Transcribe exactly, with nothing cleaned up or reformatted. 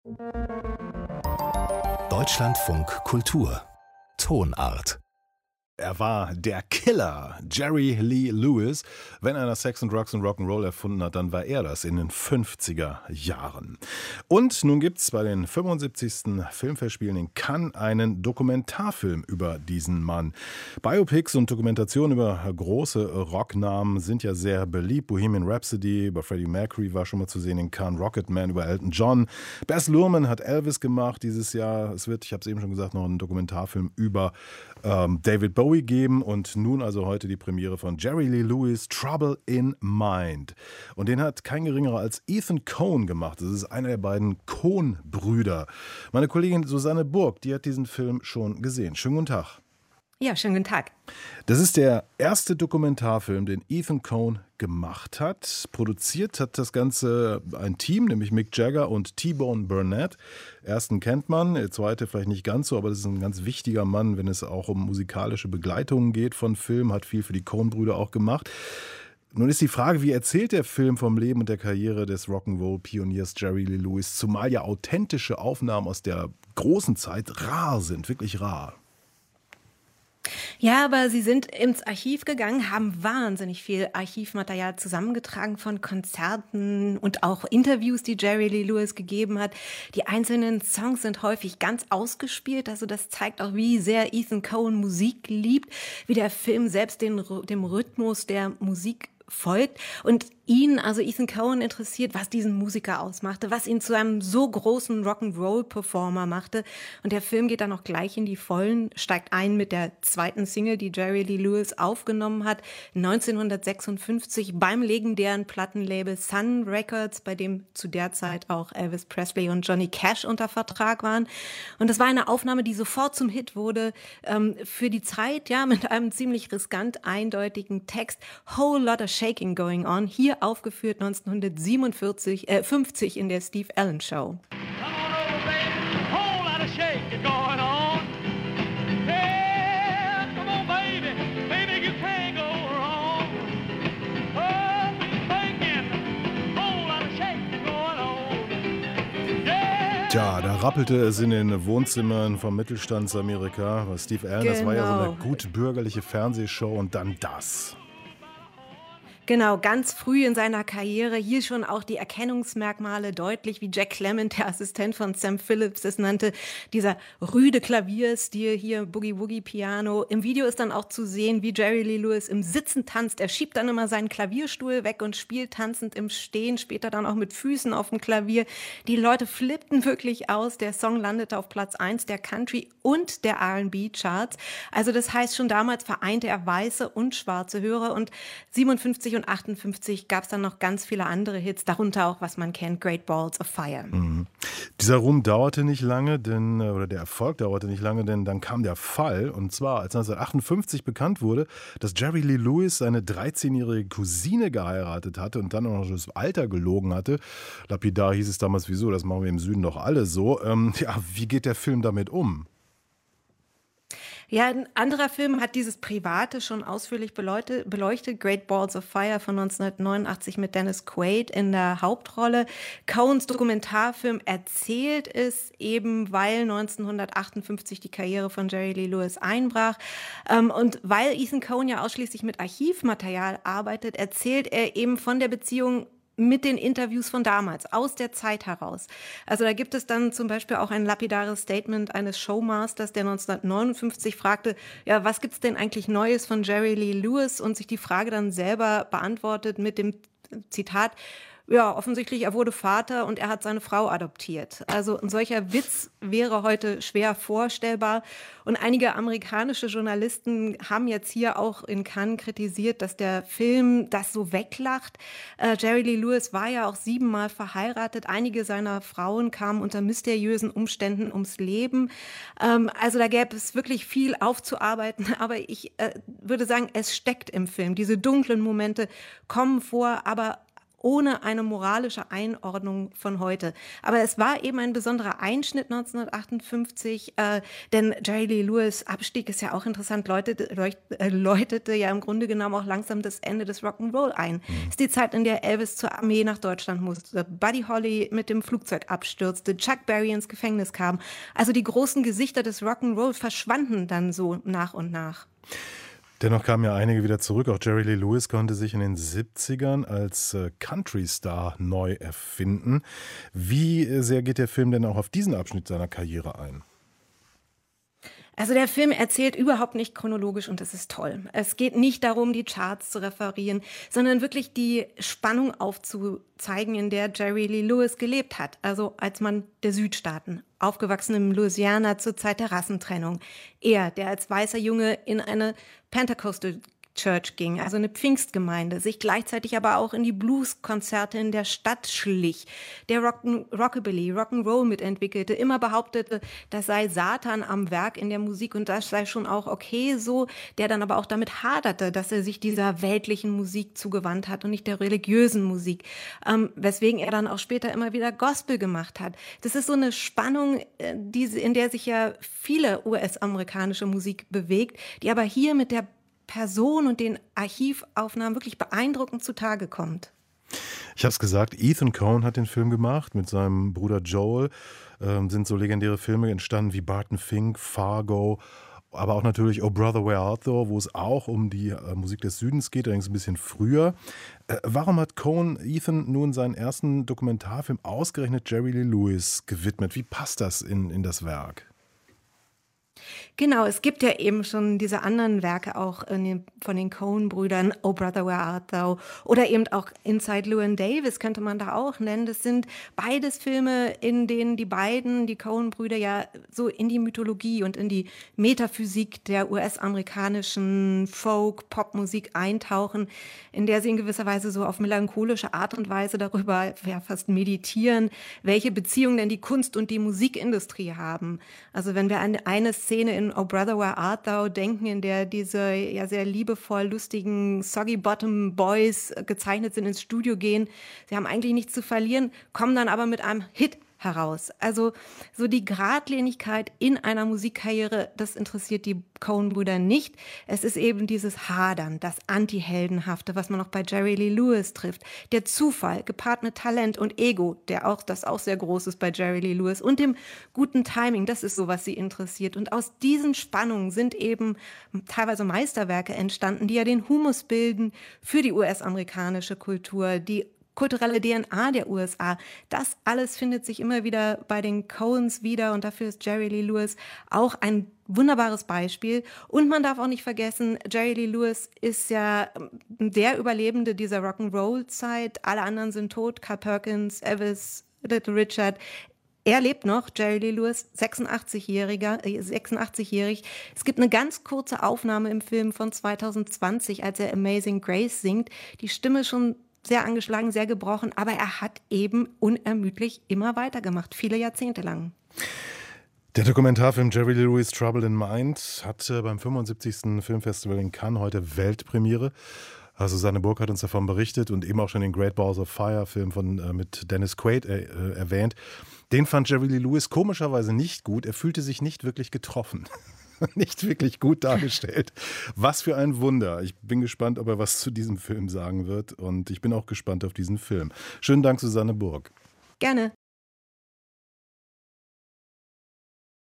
Deutschlandfunk Kultur Tonart. Er war der Killer, Jerry Lee Lewis. Wenn einer Sex and Drugs und Rock'n'Roll erfunden hat, dann war er das in den fünfziger Jahren. Und nun gibt's bei den fünfundsiebzigsten Filmfestspielen in Cannes einen Dokumentarfilm über diesen Mann. Biopics und Dokumentationen über große Rocknamen sind ja sehr beliebt. Bohemian Rhapsody über Freddie Mercury war schon mal zu sehen in Cannes, Rocketman über Elton John. Baz Luhrmann hat Elvis gemacht dieses Jahr. Es wird, ich habe es eben schon gesagt, noch einen Dokumentarfilm über ähm, David Bowie geben und nun also heute die Premiere von Jerry Lee Lewis, Trouble in Mind. Und den hat kein geringerer als Ethan Coen gemacht. Das ist einer der beiden Coen-Brüder. Meine Kollegin Susanne Burg, die hat diesen Film schon gesehen. Schönen guten Tag. Ja, schönen guten Tag. Das ist der erste Dokumentarfilm, den Ethan Coen gemacht hat. Produziert hat das Ganze ein Team, nämlich Mick Jagger und T-Bone Burnett. Ersten kennt man, der zweite vielleicht nicht ganz so, aber das ist ein ganz wichtiger Mann, wenn es auch um musikalische Begleitungen geht von Filmen, hat viel für die Coen-Brüder auch gemacht. Nun ist die Frage, wie erzählt der Film vom Leben und der Karriere des Rock'n'Roll-Pioniers Jerry Lee Lewis, zumal ja authentische Aufnahmen aus der großen Zeit rar sind, wirklich rar. Ja, aber sie sind ins Archiv gegangen, haben wahnsinnig viel Archivmaterial zusammengetragen von Konzerten und auch Interviews, die Jerry Lee Lewis gegeben hat. Die einzelnen Songs sind häufig ganz ausgespielt, also das zeigt auch, wie sehr Ethan Coen Musik liebt, wie der Film selbst den, dem Rhythmus der Musik folgt und ihn, also Ethan Coen, interessiert, was diesen Musiker ausmachte, was ihn zu einem so großen Rock'n'Roll-Performer machte. Und der Film geht dann auch gleich in die Vollen, steigt ein mit der zweiten Single, die Jerry Lee Lewis aufgenommen hat, neunzehnhundertsechsundfünfzig beim legendären Plattenlabel Sun Records, bei dem zu der Zeit auch Elvis Presley und Johnny Cash unter Vertrag waren. Und das war eine Aufnahme, die sofort zum Hit wurde, ähm, für die Zeit, ja, mit einem ziemlich riskant eindeutigen Text, Whole Lot of Shaking Going On, hier aufgeführt neunzehnhundertsiebenundvierzig, äh, fünfzig in der Steve Allen Show. Tja, da rappelte es in den Wohnzimmern vom Mittelstandsamerika. Steve Allen, genau. Das war ja so eine gut bürgerliche Fernsehshow und dann das. Genau, ganz früh in seiner Karriere, hier schon auch die Erkennungsmerkmale deutlich, wie Jack Clement, der Assistent von Sam Phillips, es nannte, dieser rüde Klavierstil, hier Boogie-Woogie-Piano. Im Video ist dann auch zu sehen, wie Jerry Lee Lewis im Sitzen tanzt. Er schiebt dann immer seinen Klavierstuhl weg und spielt tanzend im Stehen, später dann auch mit Füßen auf dem Klavier. Die Leute flippten wirklich aus. Der Song landete auf Platz eins der Country- und der R and B-Charts. Also das heißt, schon damals vereinte er weiße und schwarze Hörer und siebenundfünfzig und achtundfünfzig gab es dann noch ganz viele andere Hits, darunter auch, was man kennt, Great Balls of Fire. Mhm. Dieser Ruhm dauerte nicht lange, denn, oder der Erfolg dauerte nicht lange, denn dann kam der Fall, und zwar als neunzehnhundertachtundfünfzig bekannt wurde, dass Jerry Lee Lewis seine dreizehnjährige Cousine geheiratet hatte und dann auch noch das Alter gelogen hatte. Lapidar hieß es damals, wieso, das machen wir im Süden doch alle so. Ähm, ja, wie geht der Film damit um? Ja, ein anderer Film hat dieses Private schon ausführlich beleuchtet, beleuchtet. Great Balls of Fire von neunzehnhundertneunundachtzig mit Dennis Quaid in der Hauptrolle. Coens Dokumentarfilm erzählt es eben, weil neunzehnhundertachtundfünfzig die Karriere von Jerry Lee Lewis einbrach. Und weil Ethan Coen ja ausschließlich mit Archivmaterial arbeitet, erzählt er eben von der Beziehung mit den Interviews von damals, aus der Zeit heraus. Also da gibt es dann zum Beispiel auch ein lapidares Statement eines Showmasters, der neunzehnhundertneunundfünfzig fragte, ja, was gibt's denn eigentlich Neues von Jerry Lee Lewis? Und sich die Frage dann selber beantwortet mit dem Zitat, ja, offensichtlich, er wurde Vater und er hat seine Frau adoptiert. Also ein solcher Witz wäre heute schwer vorstellbar. Und einige amerikanische Journalisten haben jetzt hier auch in Cannes kritisiert, dass der Film das so weglacht. Äh, Jerry Lee Lewis war ja auch siebenmal verheiratet. Einige seiner Frauen kamen unter mysteriösen Umständen ums Leben. Ähm, also da gäbe es wirklich viel aufzuarbeiten. Aber ich äh, würde sagen, es steckt im Film. Diese dunklen Momente kommen vor, aber ohne eine moralische Einordnung von heute. Aber es war eben ein besonderer Einschnitt neunzehnhundertachtundfünfzig, äh, denn Jerry Lee Lewis Abstieg ist ja auch interessant, läutete, leucht, äh, läutete ja im Grunde genommen auch langsam das Ende des Rock'n'Roll ein. Es mhm. ist die Zeit, in der Elvis zur Armee nach Deutschland musste, Buddy Holly mit dem Flugzeug abstürzte, Chuck Berry ins Gefängnis kam. Also die großen Gesichter des Rock'n'Roll verschwanden dann so nach und nach. Dennoch kamen ja einige wieder zurück. Auch Jerry Lee Lewis konnte sich in den siebzigern als Country-Star neu erfinden. Wie sehr geht der Film denn auch auf diesen Abschnitt seiner Karriere ein? Also der Film erzählt überhaupt nicht chronologisch und das ist toll. Es geht nicht darum, die Charts zu referieren, sondern wirklich die Spannung aufzuzeigen, in der Jerry Lee Lewis gelebt hat. Also als Mann der Südstaaten, aufgewachsen in Louisiana zur Zeit der Rassentrennung. Er, der als weißer Junge in eine Pentecostal Church ging, also eine Pfingstgemeinde, sich gleichzeitig aber auch in die Blues-Konzerte in der Stadt schlich, der Rock Rockabilly, Rock'n'Roll mitentwickelte, immer behauptete, das sei Satan am Werk in der Musik und das sei schon auch okay so, der dann aber auch damit haderte, dass er sich dieser weltlichen Musik zugewandt hat und nicht der religiösen Musik, ähm, weswegen er dann auch später immer wieder Gospel gemacht hat. Das ist so eine Spannung, die, in der sich ja viele U S-amerikanische Musik bewegt, die aber hier mit der Person und den Archivaufnahmen wirklich beeindruckend zutage kommt. Ich habe es gesagt, Ethan Coen hat den Film gemacht mit seinem Bruder Joel. Ähm, sind so legendäre Filme entstanden wie Barton Fink, Fargo, aber auch natürlich Oh Brother, Where Art Thou, wo es auch um die äh, Musik des Südens geht, allerdings ein bisschen früher. Äh, warum hat Coen Ethan nun seinen ersten Dokumentarfilm ausgerechnet Jerry Lee Lewis gewidmet? Wie passt das in, in das Werk? Genau, es gibt ja eben schon diese anderen Werke auch in den, von den Coen-Brüdern, Oh Brother, Where Art Thou? Oder eben auch Inside Llewyn Davis könnte man da auch nennen. Das sind beides Filme, in denen die beiden, die Coen-Brüder, ja so in die Mythologie und in die Metaphysik der U S-amerikanischen Folk-Pop-Musik eintauchen, in der sie in gewisser Weise so auf melancholische Art und Weise darüber ja, fast meditieren, welche Beziehungen denn die Kunst- und die Musikindustrie haben. Also wenn wir an eine Szene in Oh Brother, Where Art Thou denken, in der diese ja sehr liebevoll lustigen Soggy Bottom Boys gezeichnet sind, ins Studio gehen. Sie haben eigentlich nichts zu verlieren, kommen dann aber mit einem Hit heraus. Also so die Geradlinigkeit in einer Musikkarriere, das interessiert die Coen-Brüder nicht. Es ist eben dieses Hadern, das Anti-Heldenhafte, was man auch bei Jerry Lee Lewis trifft. Der Zufall, gepaart mit Talent und Ego, der auch, das auch sehr groß ist bei Jerry Lee Lewis, und dem guten Timing, das ist so, was sie interessiert. Und aus diesen Spannungen sind eben teilweise Meisterwerke entstanden, die ja den Humus bilden für die U S-amerikanische Kultur, die kulturelle D N A der U S A. Das alles findet sich immer wieder bei den Coens wieder und dafür ist Jerry Lee Lewis auch ein wunderbares Beispiel. Und man darf auch nicht vergessen, Jerry Lee Lewis ist ja der Überlebende dieser Rock'n'Roll-Zeit. Alle anderen sind tot. Carl Perkins, Elvis, Little Richard. Er lebt noch, Jerry Lee Lewis, sechsundachtzig-jähriger, sechsundachtzig-jährig. Es gibt eine ganz kurze Aufnahme im Film von zweitausendzwanzig, als er Amazing Grace singt. Die Stimme schon sehr angeschlagen, sehr gebrochen, aber er hat eben unermüdlich immer weitergemacht, viele Jahrzehnte lang. Der Dokumentarfilm Jerry Lee Lewis Trouble in Mind hat beim fünfundsiebzigsten Filmfestival in Cannes heute Weltpremiere. Also Susanne Burg hat uns davon berichtet und eben auch schon den Great Balls of Fire Film von, äh, mit Dennis Quaid äh, erwähnt. Den fand Jerry Lee Lewis komischerweise nicht gut. Er fühlte sich nicht wirklich getroffen. Nicht wirklich gut dargestellt. Was für ein Wunder. Ich bin gespannt, ob er was zu diesem Film sagen wird. Und ich bin auch gespannt auf diesen Film. Schönen Dank, Susanne Burg. Gerne.